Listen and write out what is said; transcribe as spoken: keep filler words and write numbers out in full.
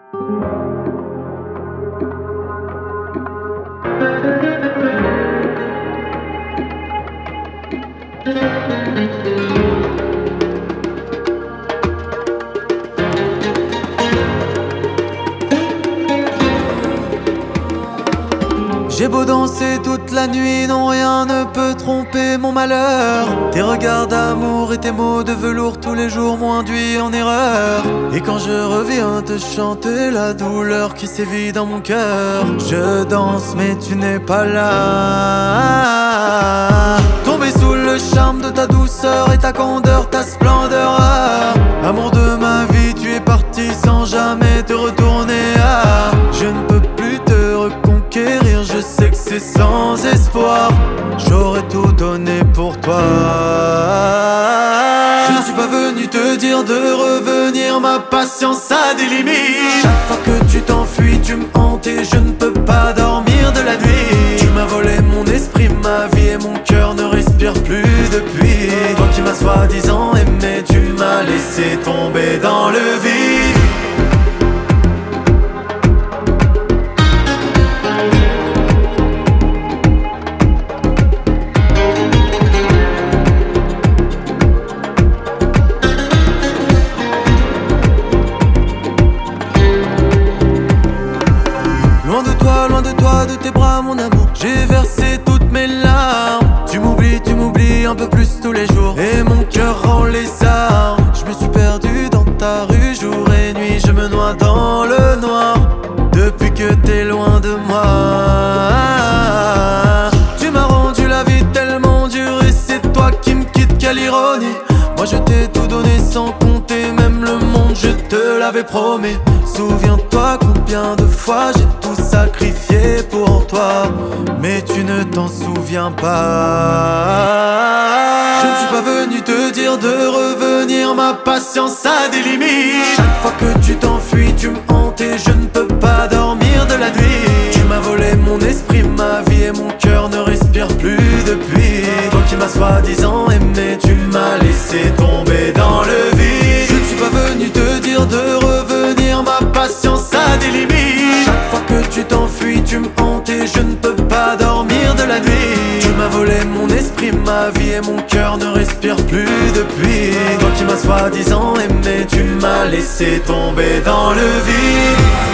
J'ai beau danser toute la nuit, non rien ne peut tromper mon malheur. Tes regards d'amour et tes mots de velours tous les jours m'ont induit en erreur. Et quand je reviens te chanter la douleur qui sévit dans mon cœur, je danse mais tu n'es pas là. Tombé sous le charme de ta douceur et ta candeur, ta splendeur. Amour de ma vie, tu es parti sans jamais te retourner. Ah, je ne peux plus te reconquérir, je sais que c'est sans espoir. J'aurais tout donné pour toi. Je ne suis pas venu te dire de revenir, ma patience a des limites. Chaque fois que tu t'enfuis, tu me hantes et je ne peux pas dormir de la nuit. Tu m'as volé mon esprit, ma vie et mon cœur ne respire plus depuis. Toi qui m'as soi-disant aimé, tu m'as laissé tomber dans le vide. Loin de toi, loin de toi, de tes bras mon amour, j'ai versé toutes mes larmes. Tu m'oublies, tu m'oublies un peu plus tous les jours, et mon cœur rend les armes. Je me suis perdu dans ta rue jour et nuit, je me noie dans le noir depuis que t'es loin de moi. Tu m'as rendu la vie tellement dure et c'est toi qui me quittes, quelle ironie. Moi je t'ai tout donné sans compter, même le monde je te l'avais promis. Souviens-toi combien de fois j'ai tout sacrifié pour toi, mais tu ne t'en souviens pas. Je ne suis pas venu te dire de revenir, ma patience a des limites. Chaque fois que tu t'enfuis, tu me hantes et je ne peux pas dormir de la nuit. Tu m'as volé mon esprit, ma vie et mon cœur ne respire plus depuis. Toi qui m'as soi-disant aimé, tu m'as laissé tomber dans le vide. Je ne suis pas venu te dire de revenir, ma patience a des limites. Chaque fois que tu t'enfuis, tu me hantes et je ne peux pas dormir de la nuit. Tu m'as volé mon esprit, ma vie et mon cœur ne respire plus depuis. Toi qui m'as soi-disant aimé, tu m'as laissé tomber dans le vide.